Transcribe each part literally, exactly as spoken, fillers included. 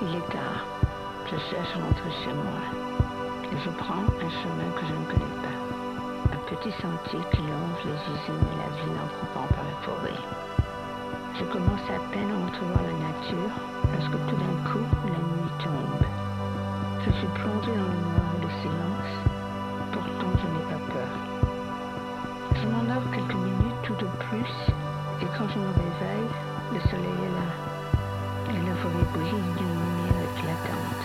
Il est tard. Je cherche à rentrer chez moi. Et je prends un chemin que je ne connais pas. Un petit sentier qui longe les usines et la ville en coupant par la forêt. Je commence à peine à entrevoir la nature lorsque tout d'un coup, la nuit tombe. Je suis plongée dans le noir et le silence. Pourtant, je n'ai pas peur. Je m'endors quelques minutes tout de plus. Et quand je me réveille, le soleil est là. Et la forêt brille d'une lumière éclatante.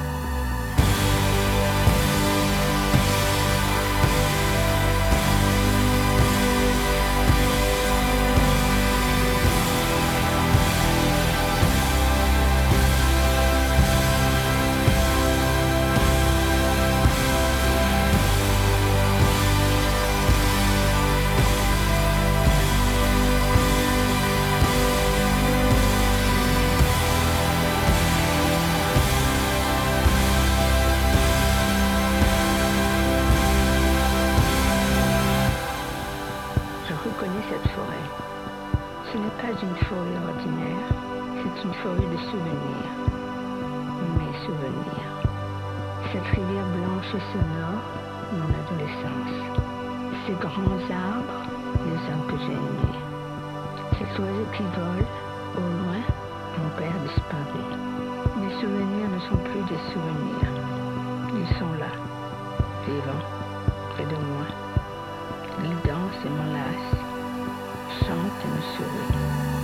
Je reconnais cette forêt. Ce n'est pas une forêt ordinaire, c'est une forêt de souvenirs. Mes souvenirs. Cette rivière blanche et sonore, mon adolescence. Ces grands arbres, les hommes que j'ai aimés. Ces oiseaux qui volent, au loin, mon père disparu. Mes souvenirs ne sont plus des souvenirs. Ils sont là, vivants, près de moi. Ils dansent et m'enlacent, chantent et me sourient.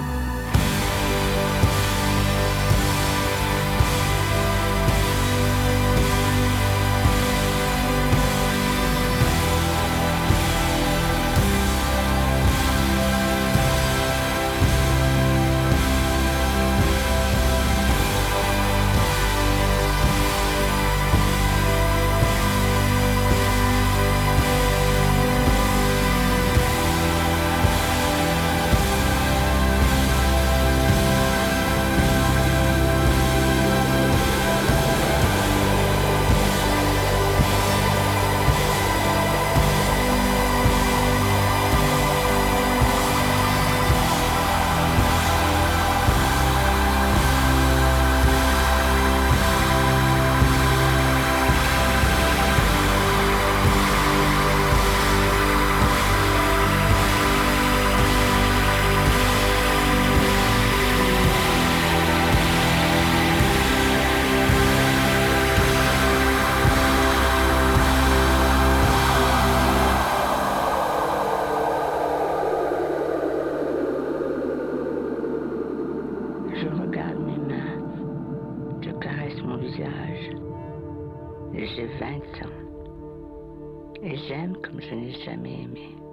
Je regarde mes mains, je caresse mon visage. J'ai vingt ans et j'aime comme je n'ai jamais aimé.